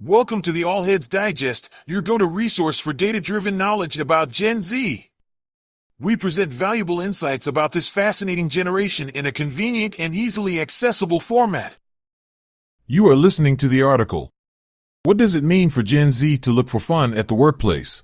Welcome to the All Heads Digest, your go-to resource for data-driven knowledge about Gen Z. We present valuable insights about this fascinating generation in a convenient and easily accessible format. You are listening to the article. What does it mean for Gen Z to look for fun at the workplace?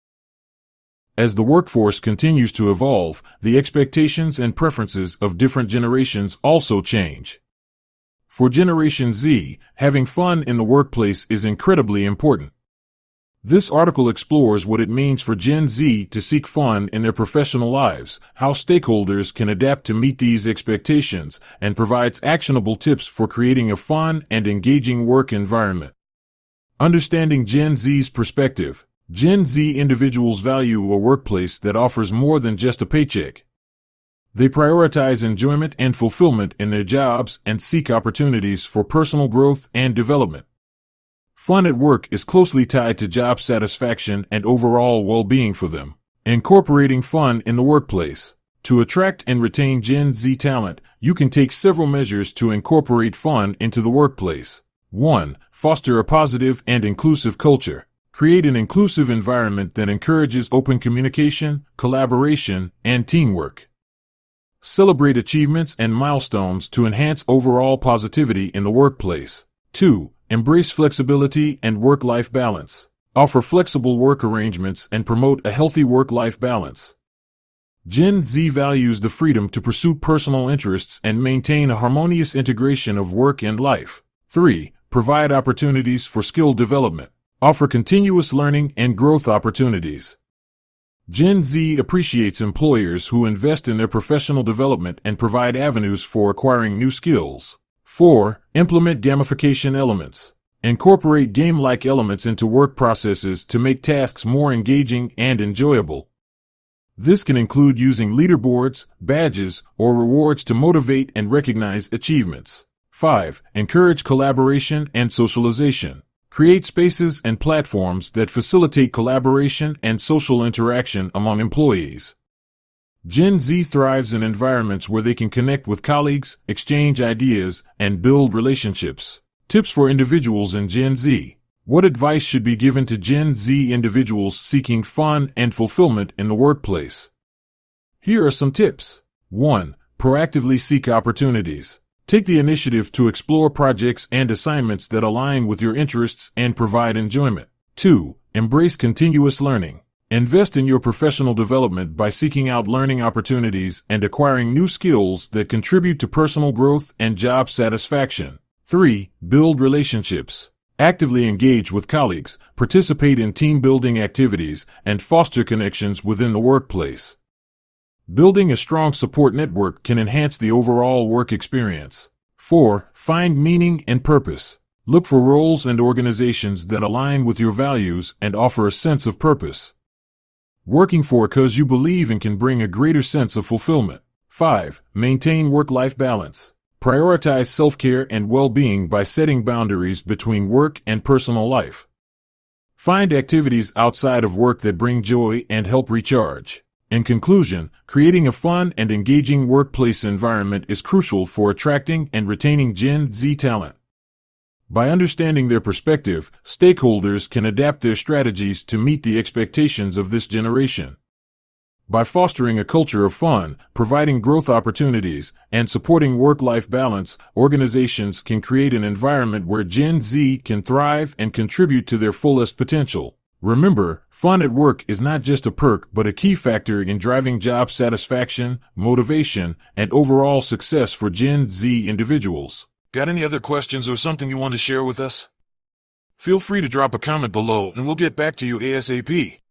As the workforce continues to evolve, the expectations and preferences of different generations also change. For Generation Z, having fun in the workplace is incredibly important. This article explores what it means for Gen Z to seek fun in their professional lives, how stakeholders can adapt to meet these expectations, and provides actionable tips for creating a fun and engaging work environment. Understanding Gen Z's perspective. Gen Z individuals value a workplace that offers more than just a paycheck. They prioritize enjoyment and fulfillment in their jobs and seek opportunities for personal growth and development. Fun at work is closely tied to job satisfaction and overall well-being for them. Incorporating fun in the workplace. To attract and retain Gen Z talent, you can take several measures to incorporate fun into the workplace. 1. Foster a positive and inclusive culture. Create an inclusive environment that encourages open communication, collaboration, and teamwork. Celebrate achievements and milestones to enhance overall positivity in the workplace. 2. Embrace flexibility and work-life balance. Offer flexible work arrangements and promote a healthy work-life balance. Gen Z values the freedom to pursue personal interests and maintain a harmonious integration of work and life. 3. Provide opportunities for skill development. Offer continuous learning and growth opportunities. Gen Z appreciates employers who invest in their professional development and provide avenues for acquiring new skills. 4. Implement gamification elements. Incorporate game-like elements into work processes to make tasks more engaging and enjoyable. This can include using leaderboards, badges, or rewards to motivate and recognize achievements. 5. Encourage collaboration and socialization. Create spaces and platforms that facilitate collaboration and social interaction among employees. Gen Z thrives in environments where they can connect with colleagues, exchange ideas, and build relationships. Tips for individuals in Gen Z. What advice should be given to Gen Z individuals seeking fun and fulfillment in the workplace? Here are some tips. 1. Proactively seek opportunities. Take the initiative to explore projects and assignments that align with your interests and provide enjoyment. 2. Embrace continuous learning. Invest in your professional development by seeking out learning opportunities and acquiring new skills that contribute to personal growth and job satisfaction. 3. Build relationships. Actively engage with colleagues, participate in team-building activities, and foster connections within the workplace. Building a strong support network can enhance the overall work experience. 4. Find meaning and purpose. Look for roles and organizations that align with your values and offer a sense of purpose. Working for a cause you believe in can bring a greater sense of fulfillment. 5. Maintain work-life balance. Prioritize self-care and well-being by setting boundaries between work and personal life. Find activities outside of work that bring joy and help recharge. In conclusion, creating a fun and engaging workplace environment is crucial for attracting and retaining Gen Z talent. By understanding their perspective, stakeholders can adapt their strategies to meet the expectations of this generation. By fostering a culture of fun, providing growth opportunities, and supporting work-life balance, organizations can create an environment where Gen Z can thrive and contribute to their fullest potential. Remember, fun at work is not just a perk but a key factor in driving job satisfaction, motivation, and overall success for Gen Z individuals. Got any other questions or something you want to share with us? Feel free to drop a comment below and we'll get back to you ASAP.